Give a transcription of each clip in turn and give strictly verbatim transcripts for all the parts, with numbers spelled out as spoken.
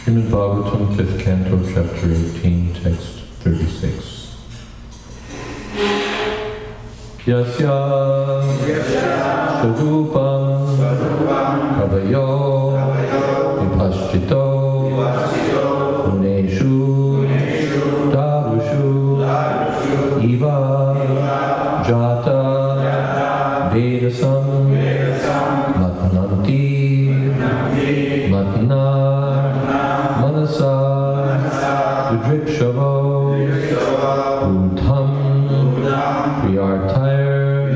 Srimad Bhagavatam, fifth canto, chapter eighteen, text thirty-six. Yasya Swadupam Kavayo Vipaschito Uneshu Darushu Iva Jata Vedasam Matnanti Matna Manasa Udrikshavo Udham Priyartayar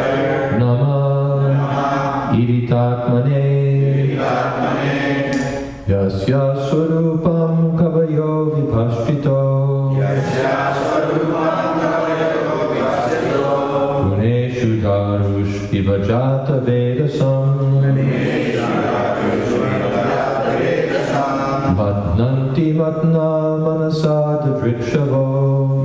Nama Iritatmane Yasya Swarupam Kavayo Vipashpito Guneshu Darush Vivajata Vedasam Matnanti Matna Manasa Drikshavo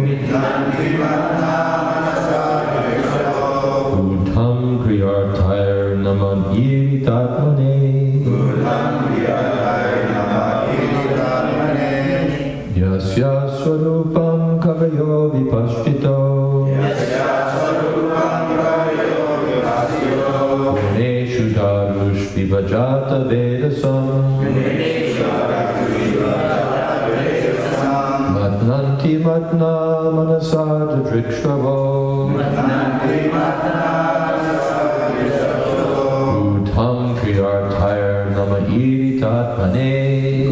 Udham Kriyartayar Naman Iritatmane Yasya Swarupam Kavayo Vipashpito Guneshu Darush Vivajata Vedasam Matnanti Matna Manasa Drikshavo Udham Kriyartayar Nama Iritatmane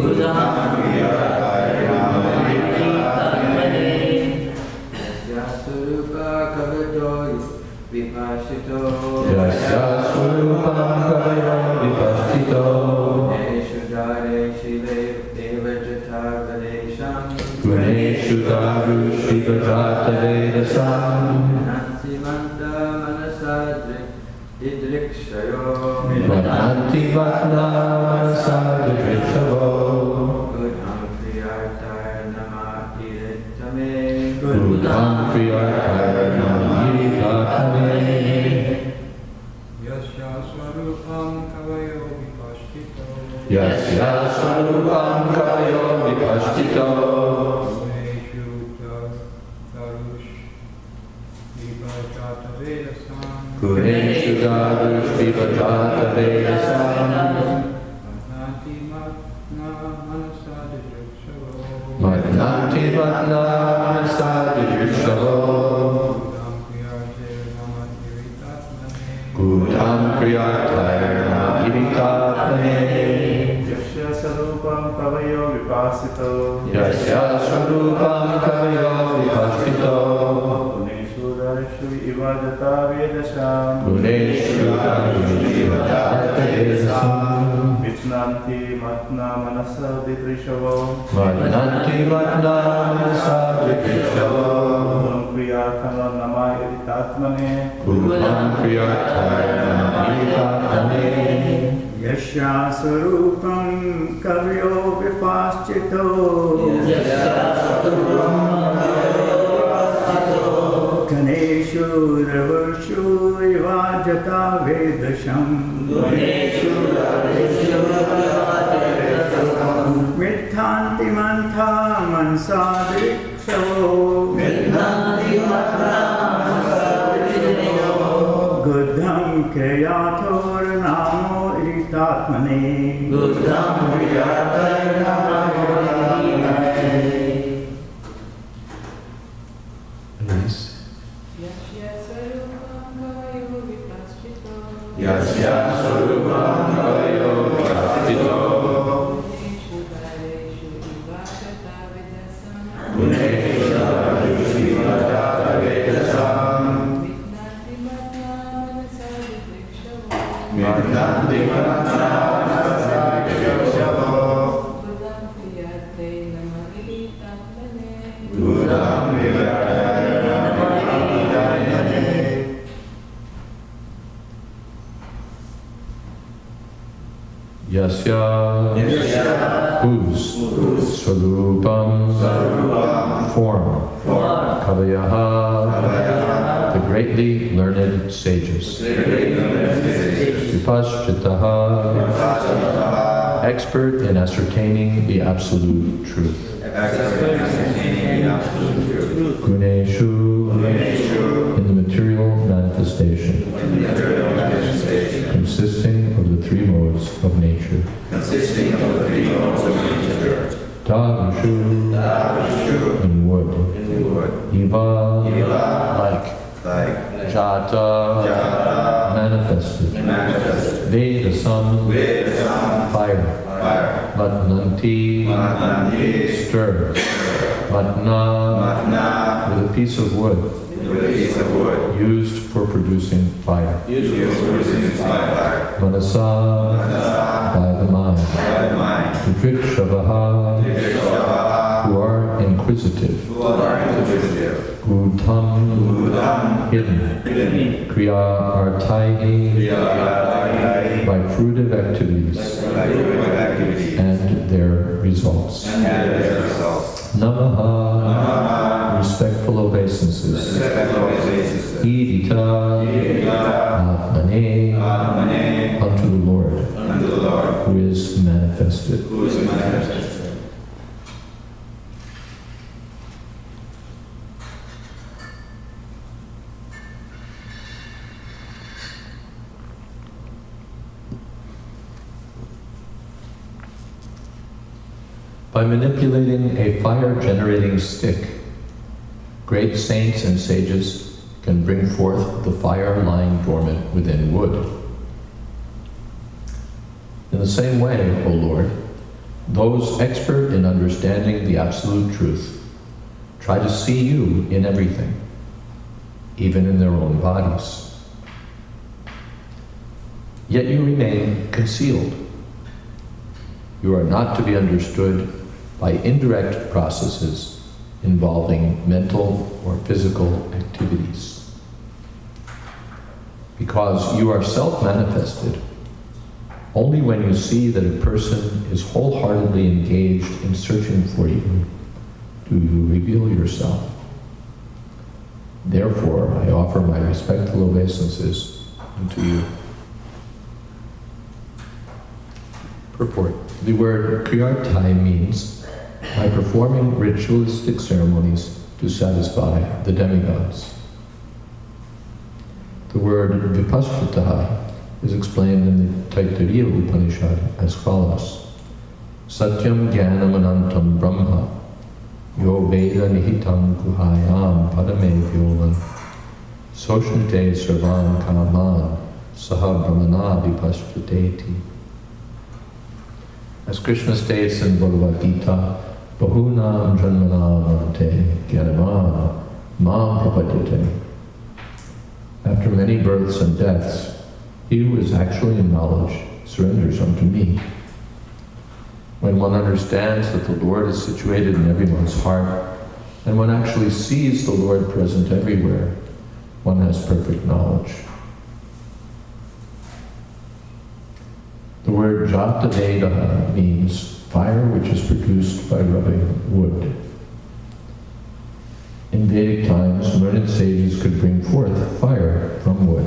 Yasya Swarupam Kavayo Vipashpito Guneshu Darush Vivajata Vedasam Matnanti Matna Manasa Drikshavo Udham Kriyartayar Nama Iritatmane Yasya Swarupam Kavayo Vipashpito Yasya Swarupam Kavayo Vipashpito Guneshu Darush Vivajata Vedasam Matnanti Matna Manasa Drikshavo Udham Kriyartayar Nama Iritatmane Yasya Swarupam Kavayo Vipashpito Yasya Swarupam Kavayo Vipashpito Guneshu Darush Vivajata Vedasam Guneshu Darush Vivajata Vedasam Matnanti Matna Manasa Drikshavo Matnanti Matna Manasa Drikshavo Kriyartayar Nama Iritatmane Udham Kriyartayar Nama Iritatmane Yasya Swarupam Kavayo Vipashpito Ganeshu Ravashu Vivajata Vedasam Mithanti Mantha Mansa Drikshavo Guddham Kriyator Namo Iritatmane Release. Yasya Swarupam Kavayo Vipashpito Yasya Swarupam Kavayo Vipashpito Guneshu Darush Vivajata Vedasam Matnanti Matna Manasa Drikshavo Udham Kriyartayar Nama Iritatmane Yasya Whose Swarupam Form Kavayaha The greatly learned sages Vipashchitaha expert in ascertaining the absolute truth. Guneshu, in the material manifestation, consisting of the three modes of nature. Davashu, in wood. Iva, like. Jata, manifested. Veda, sun, fire. Vatnanti, stir. Vatna, with a piece of wood, used for producing fire. Manasa, by the mind. Drikshavaha, who are inquisitive. Gudham, hidden. Kriya artaihi, by fruitive activities and their results. Namaha, respectful obeisances. Idita, Atmane, unto the Lord, who is manifested. By manipulating a fire-generating stick, great saints and sages can bring forth the fire lying dormant within wood. In the same way, O Lord, those expert in understanding the absolute truth try to see you in everything, even in their own bodies. Yet you remain concealed. You are not to be understood by indirect processes involving mental or physical activities. Because you are self-manifested, only when you see that a person is wholeheartedly engaged in searching for you do you reveal yourself. Therefore, I offer my respectful obeisances unto you. Purport. The word kriyartai means by performing ritualistic ceremonies to satisfy the demigods. The word vipassrita is explained in the Taittiriya Upanishad as follows. Satyam jnanam anantam brahma yo veda nihitam guhayam padame vyolam soshnate sarvan kaman saha brahmana vipassriteti. As Krishna states in Bhagavad Gita, Bahunam janmanam ante jnanavam mam prapadyate. After many births and deaths, he who is actually in knowledge surrenders unto me. When one understands that the Lord is situated in everyone's heart, and one actually sees the Lord present everywhere, one has perfect knowledge. The word Jata Veda means fire which is produced by rubbing wood. In Vedic times, learned sages could bring forth fire from wood.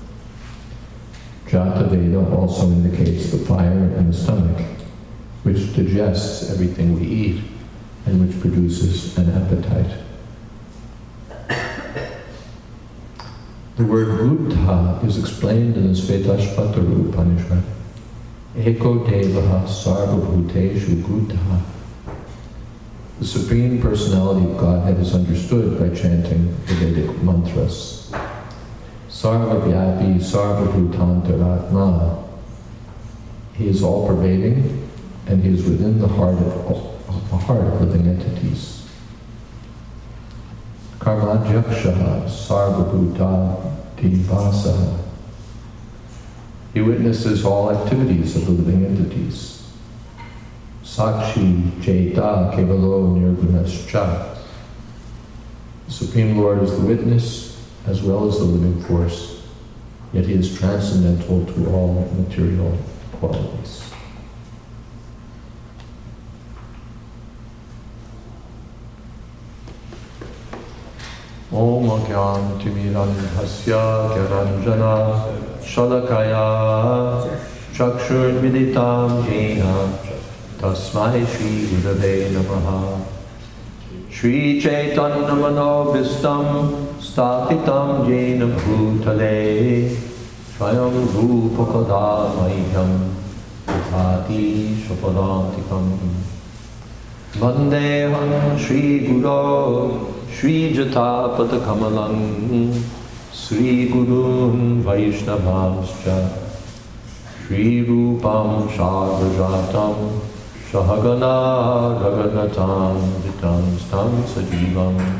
Jata Veda also indicates the fire in the stomach, which digests everything we eat and which produces an appetite. The word Buddha is explained in the Svetashvatara Upanishad. Eko Devaha Sarvabhuteshu Buddha. The Supreme Personality of Godhead is understood by chanting the Vedic mantras. Sarvavyapi Sarvabhutantaratma. He is all-pervading, and he is within the heart of, of the heart of living entities. Karmadyakshaha Sarvabhuta Divasa. He witnesses all activities of the living entities. Sakshi Jeta Kevalo Nirgunascha. The Supreme Lord is the witness as well as the living force, yet he is transcendental to all material qualities. Om Agyan Timiran Hasya Gyaranjana Shalakaya Chakshurmilitam Jena Tasmai Shri Gurave Namaha. Shri Chaitanya Manobhistam Sthapitam Jena Bhutale Swayam Rupakada Mahyam Uthati Shapadantikam Vandeham Shri Guru Shri Jatapada Kamalam Sri Gurun Vaishnavascha Shri Rupam Sarvajatam Sahagana Raganatam Vitam Stam Sajivam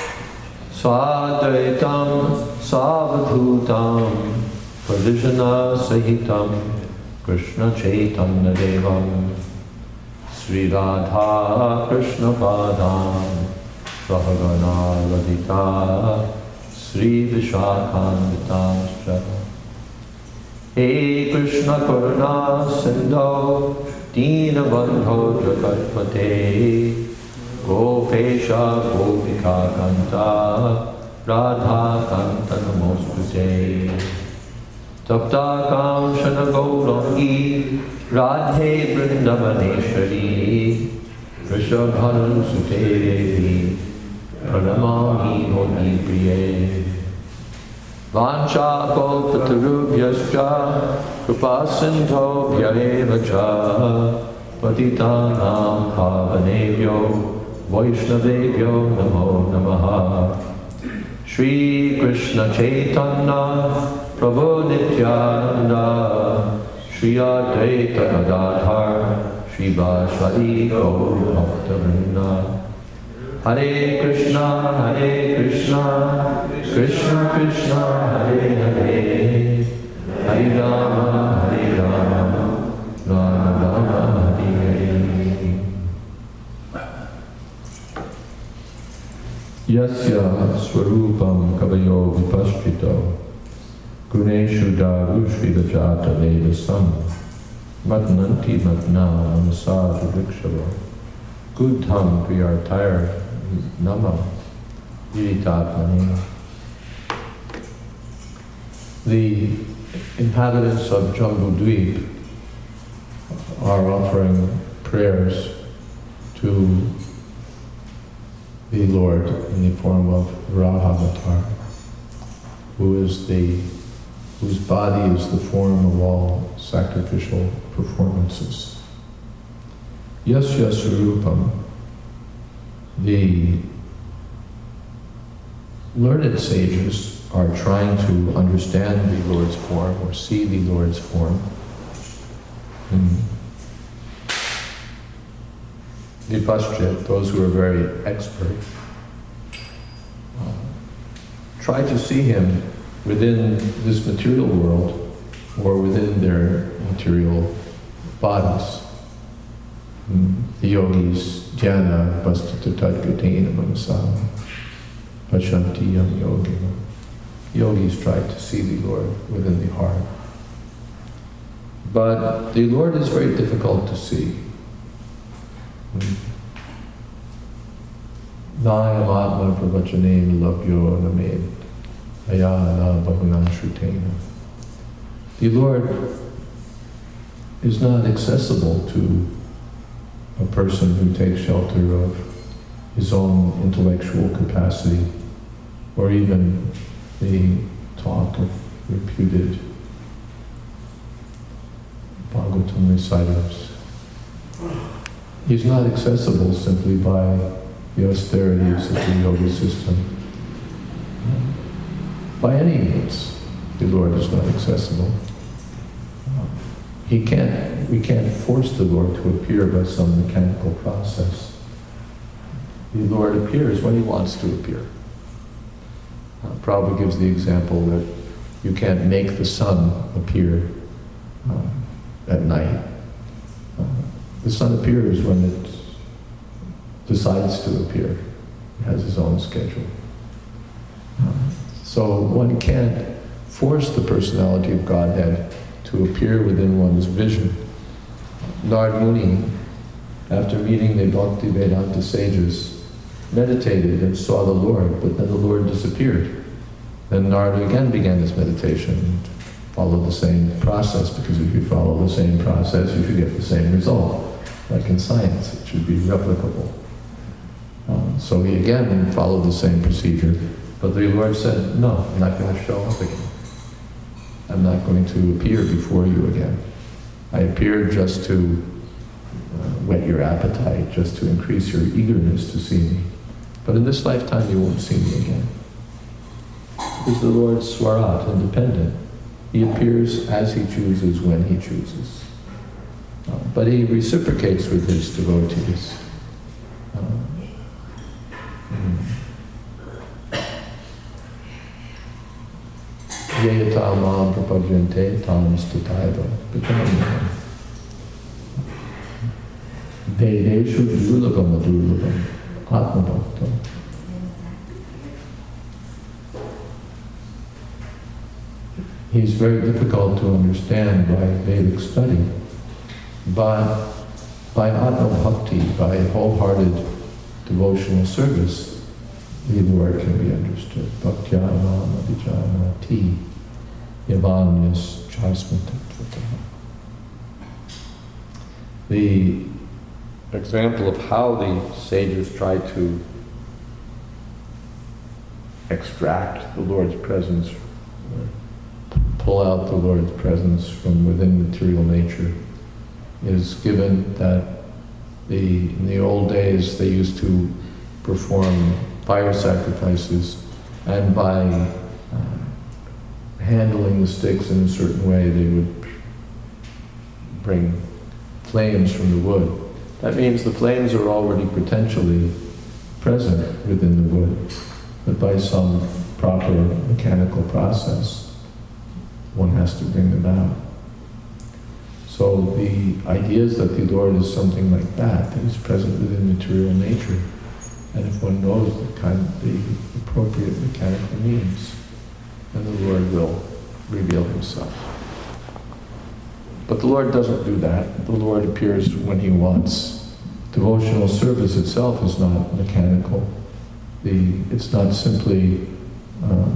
Swadaitam Savadhutam Pradishana Sahitam Krishna Chaitanya Devam Sri Radha Krishna Padam Sahagana Radhika Sri Vishakhanvitascha. Hey Krishna Karuna Sindho Dina Bandho Jagatpate Gopesha Gopika Kanta Radha Kanta Namostute Tapta Kamshana Gaurangi Radhe Vrindavaneshwari Vrishabharan Sute Devi Pranamami Moni Priye Vancha Kalpatarubhyascha Krupasindho Vyarevacha Patitanam Pavanebhyo Vaishnavebhyo Namo Namaha. Shri Krishna Chaitanya Prabhu Nityananda Shri Advaita Gadadhar Shri Vashali Gaur Bhaktavrinda. Hare Krishna, Hare Krishna, Krishna Krishna, Hare Hare, Hare Rama, Hare Rama, Rama Rama, Hare Hare. Yasya Swarupam Kavayo Vipashchito, Guneshu Darushri Vajata Vedasam, Matnanti Matna Namasadu Vikshava. Good tongue, we are tired. Nama, Viritatmani. The inhabitants of Jambudvip are offering prayers to the Lord in the form of Radhavatar, who is the whose body is the form of all sacrificial performances. Yasya Swarupam. The learned sages are trying to understand the Lord's form or see the Lord's form. And Vipashchit, those who are very expert, uh, try to see him within this material world or within their material bodies. The yogis, jnana, vastita tadgatena manasam, pashanti yam yogina. Yogis try to see the Lord within the heart. But the Lord is very difficult to see. Nayam atma pravachanena labhyo named, ayana bhaguna shrutena. The Lord is not accessible to a person who takes shelter of his own intellectual capacity, or even the talk of reputed Bhagavatam reciters. He's not accessible simply by the austerities of the yoga system. By any means, the Lord is not accessible. He can't, we can't force the Lord to appear by some mechanical process. The Lord appears when he wants to appear. Uh, Prabhupada gives the example that you can't make the sun appear uh, at night. Uh, the sun appears when it decides to appear. It has its own schedule. Uh, so one can't force the personality of Godhead to appear within one's vision. Narad Muni, after meeting the Bhakti Vedanta sages, meditated and saw the Lord, but then the Lord disappeared. Then Narada again began his meditation. follow the same process, because if you follow the same process, you should get the same result. Like in science, it should be replicable. Um, so he again followed the same procedure, but the Lord said, no, I'm not going to show up again. I'm not going to appear before you again. I appeared just to uh, whet your appetite, just to increase your eagerness to see me. But in this lifetime, you won't see me again. Because the Lord's Swarat, independent. He appears as he chooses, when he chooses. Uh, but he reciprocates with his devotees. Uh, mm. Yeyata mam prapadyante tam stataiva becoming Vedeshu durlabam adurlabam atmabhaktam. He's very difficult to understand by Vedic study, but by Atma Bhakti, by wholehearted devotional service, the Lord can be understood. Bhaktya mam abhijanati yavanyas chasmatatvata. The example of how the sages try to extract the Lord's presence, pull out the Lord's presence from within material nature, is given that the, in the old days they used to perform fire sacrifices, and by uh, handling the sticks in a certain way they would bring flames from the wood. That means the flames are already potentially present within the wood, but by some proper mechanical process one has to bring them out. So the idea is that the Lord is something like that, that is present within material nature. And if one knows the kind, the appropriate mechanical means, then the Lord will reveal himself. But the Lord doesn't do that. The Lord appears when he wants. Devotional service itself is not mechanical. The, it's not simply uh,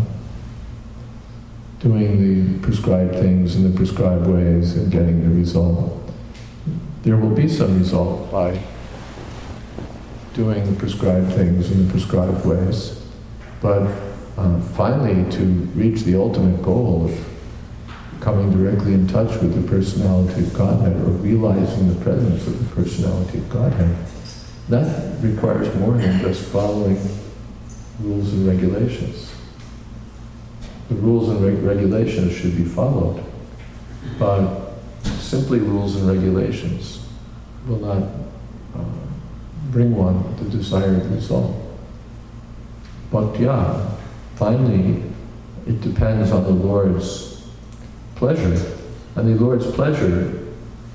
doing the prescribed things in the prescribed ways and getting the result. There will be some result by doing the prescribed things in the prescribed ways, but uh, finally to reach the ultimate goal of coming directly in touch with the personality of Godhead, or realizing the presence of the personality of Godhead, that requires more than just following rules and regulations. The rules and reg regulations should be followed, but simply rules and regulations will not uh, bring one the desired result. But yeah, finally, it depends on the Lord's pleasure, and the Lord's pleasure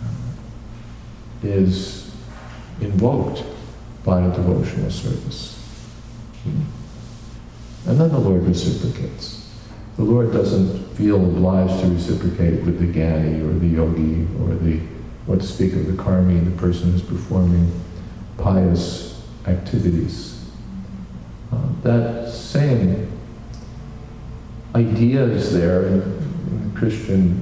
is invoked by a devotional service. And then the Lord reciprocates. The Lord doesn't feel obliged to reciprocate with the Gyani or the Yogi or the, what to speak of the Karmi, the person who's performing pious activities. Uh, that same idea is there in, in the Christian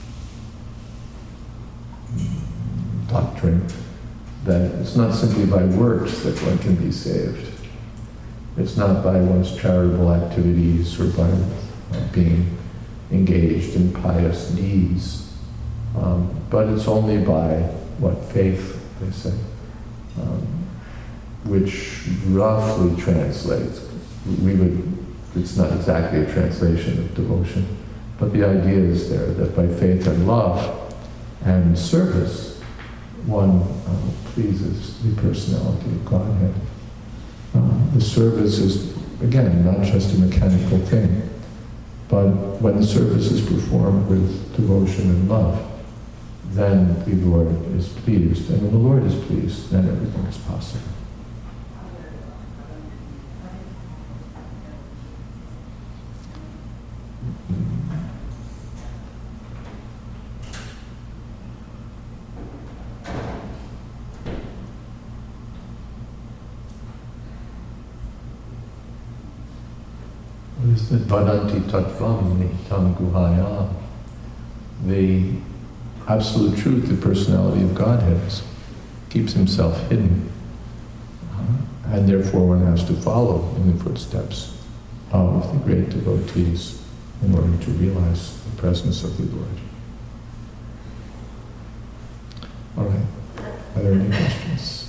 doctrine, that it's not simply by works that one can be saved. It's not by one's charitable activities or by being engaged in pious deeds, um, but it's only by what faith, they say, um, which roughly translates. We would, it's not exactly a translation of devotion, but the idea is there that by faith and love and service, one uh, pleases the personality of Godhead. Uh, the service is, again, not just a mechanical thing, but when the service is performed with devotion and love, then the Lord is pleased. And when the Lord is pleased, then everything is possible. What is that? Vadanti tattvam nitam guhayam the absolute truth, the personality of Godhead, keeps himself hidden. And therefore one has to follow in the footsteps of the great devotees in order to realize the presence of the Lord. All right. Are there any questions?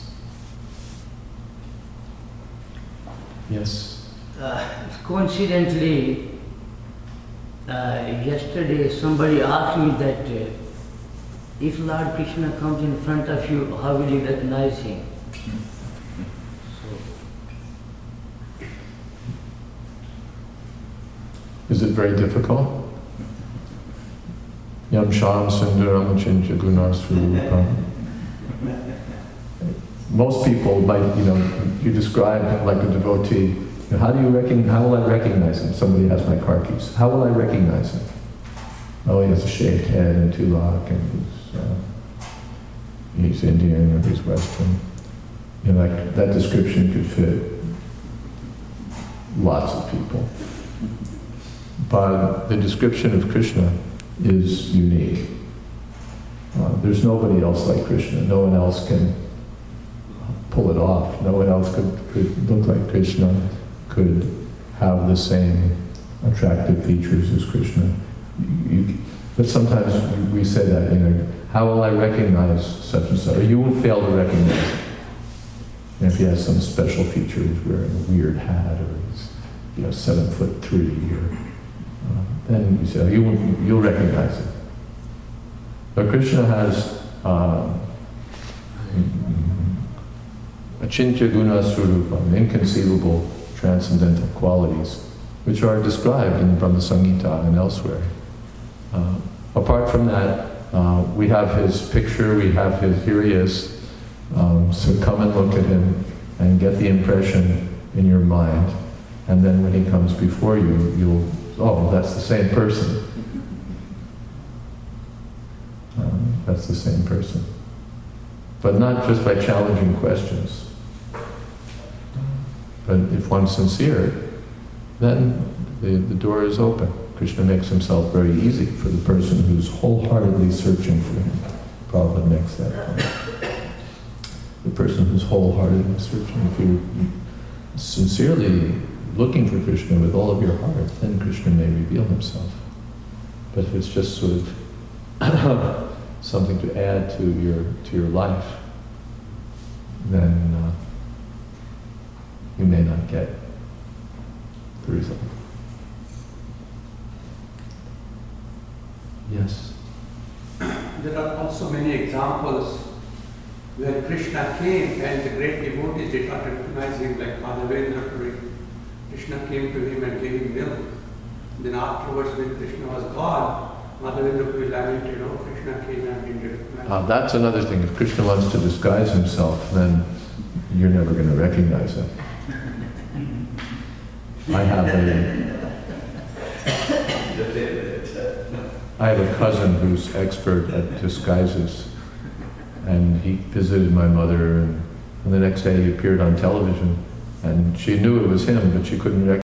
Yes? Uh, coincidentally, uh, yesterday somebody asked me that uh, if Lord Krishna comes in front of you, how will you recognize him? Is it very difficult? Yam Sham Sundaram Achincha Gunasvarupam. Most people, like, you know, you describe like a devotee, how do you reckon, how will I recognize him? Somebody has my car keys. How will I recognize him? Oh, he has a shaved head and tulak, and he's, uh, he's Indian or he's Western. You know, like, that description could fit lots of people. But the description of Krishna is unique. Uh, there's nobody else like Krishna. No one else can pull it off. No one else could, could look like Krishna, could have the same attractive features as Krishna. You, but sometimes we say that, you know, how will I recognize such and such? Or you won't fail to recognize him. And if he has some special feature, he's wearing a weird hat, or he's, you know, seven foot three, or uh, then you say, oh, you won't, you'll recognize him. But Krishna has uh, Achintya Guna Swarupam, inconceivable transcendental qualities, which are described in Brahma Samhita and elsewhere. Uh, apart from that, uh, we have his picture, we have his, here he is, um, so come and look at him and get the impression in your mind, and then when he comes before you, you'll, oh, that's the same person. Um, that's the same person. But not just by challenging questions. But if one's sincere, then the, the door is open. Krishna makes himself very easy for the person who's wholeheartedly searching for him. Prabhupada makes that point. The person who's wholeheartedly searching, if you're sincerely looking for Krishna with all of your heart, then Krishna may reveal himself. But if it's just sort of something to add to your to your life, then uh, you may not get the result. Yes? There are also many examples where Krishna came and the great devotees did not recognize him, like Madhavendra Puri. Krishna came to him and gave him milk. Then afterwards, when Krishna was gone, Madhavendra Puri lamented, oh, Krishna came and didn't recognize him. Uh, that's another thing. If Krishna wants to disguise himself, then you're never going to recognize him. I have a I have a cousin who's expert at disguises, and he visited my mother, and, and the next day he appeared on television, and she knew it was him, but she couldn't recognize